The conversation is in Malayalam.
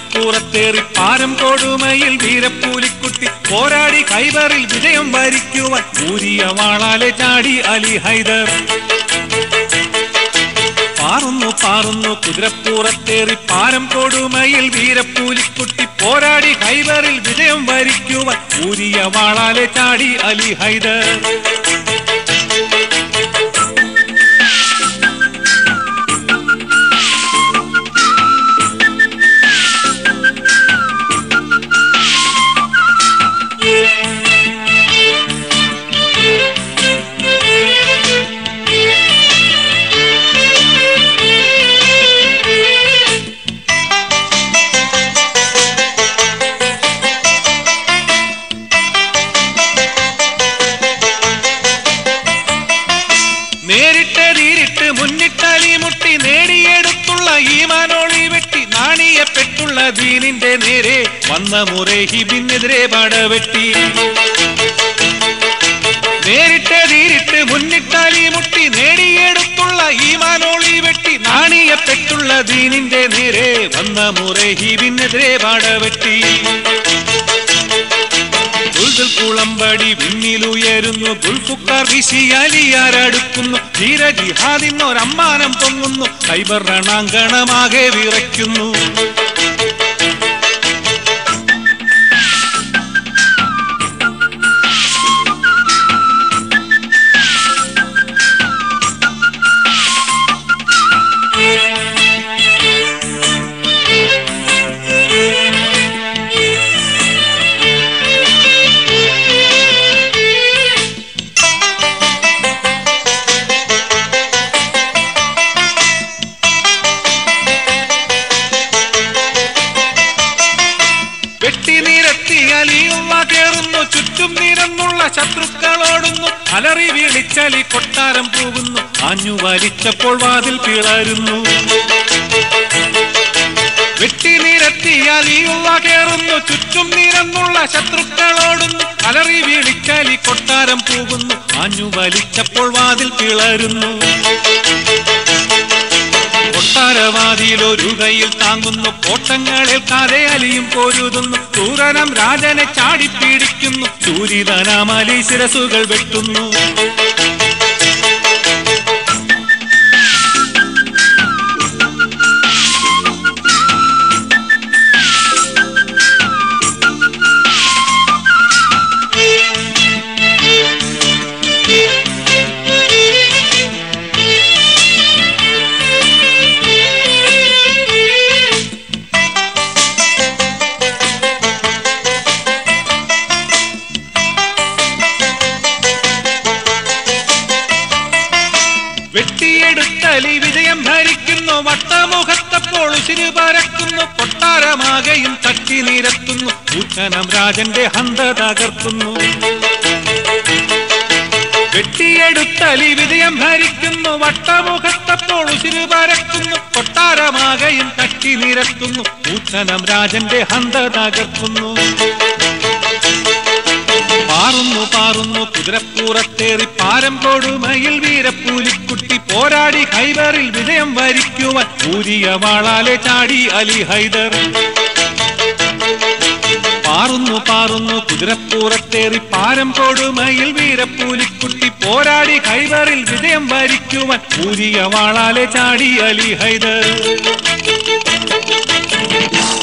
കുതിരപ്പൂറത്തേറി പാരം കൊടുമയിൽ വീരപ്പൂലിക്കുട്ടി പോരാടി ഖൈബറിൽ വിജയം വരിക്കുവാൻ ഊരിയ വാളാലെ ചാടി അലി ഹൈദർ. പാറുന്നു പാറുന്നു കുതിരപ്പൂറത്തേറി പാരം കൊടുമയിൽ വീരപ്പൂലിക്കുട്ടി പോരാടി ഖൈബറിൽ വിജയം വരിക്കുവാൻ ഊരിയ വാളാലെ ചാടി അലി ഹൈദർ. നേരിട്ട് മുന്നിട്ടലി മുട്ടി നേടിയെടുത്തുള്ള ഈമാനോളി വെട്ടി നാണിയപ്പെട്ടുള്ള ദീനിന്റെ നേരെ വന്ന മുറൈഹിബിനെതിരെ പടവെട്ടി. നേരിട്ട് മുന്നിട്ടലി മുട്ടി നേടിയെടുത്തുള്ള ഈമാനോളി വെട്ടി നാണിയപ്പെട്ടുള്ള ദീനിന്റെ നേരെ വന്ന മുറൈഹിബിനെതിരെ പടവെട്ടി. കുളമ്പടി വിണ്ണിലുയരുന്നു ദുൽഫുക്കാർ വിശിയാലിയാരടുക്കുന്നു ധീര ജിഹാദിന്നൊരമ്മാനം പൊങ്ങുന്നു ഖൈബർ രണാങ്കണമാകെ വിറയ്ക്കുന്നു. അലിയുള്ള കേറുന്നു ചുറ്റും നിരന്നുള്ള ശത്രുക്കളോടുന്നു അലറി വിളിച്ചലി കൊട്ടാരം പോകുന്നു ആഞ്ഞു വലിച്ചപ്പോൾ വാതിൽ പിളരുന്നു. വെട്ടി നിരത്തി അലിയുള്ള കേറുന്നു ചുറ്റും നിരന്നുള്ള ശത്രുക്കളോടുന്നു അലറി വിളിച്ചലി കൊട്ടാരം പോകുന്നു ആഞ്ഞു വലിച്ചപ്പോൾ വാതിൽ പിളരുന്നു. കൊട്ടാരവാതിയിലൊരു കൈയിൽ താങ്ങുന്നു കോട്ടങ്ങളിൽ കാതെ അലിയും പൊരുതുന്നു ക്രൂരനം രാജനെ ചാടിപ്പീടിക്കുന്നു ചൂരിതനാമലി ശിരസുകൾ വെട്ടുന്നു. വെട്ടിയെടുത്തലി വിജയം ഭരിക്കുന്നു വട്ടമുഖത്തപ്പോൾ ഉശിര് പരക്കുന്നു കൊട്ടാരമാകെയും തട്ടി നിരത്തുന്നു കൂറ്റനം രാജന്റെ ഹന്ത തകർക്കുന്നു. വെട്ടിയെടുത്തലി വിജയം ഭരിക്കുന്നു വട്ടമുഖത്തപ്പോൾ ഉശിര് പരക്കുന്നു കൊട്ടാരമാകെയും തട്ടി നിരത്തുന്നു കൂറ്റനം രാജന്റെ ഹന്ത തകർക്കുന്നു. പാറുന്നു പാറുന്നു കുതിരപ്പൂറത്തേറി പാരം കൊടുമയിൽ വീരപ്പൂലിക്കുട്ടി പോരാടി ഖൈബറിൽ വിജയം വരിക്കുവാൻ ഊരിയ വാളാലെ ചാടി അലി ഹൈദർ. പാറുന്നു പാറുന്നു കുതിരപ്പൂറത്തേറി പാരം കൊടുമയിൽ വീരപ്പൂലിക്കുട്ടി പോരാടി ഖൈബറിൽ വിജയം വരിക്കുവാൻ ഊരിയ വാളാലെ ചാടി അലി ഹൈദർ.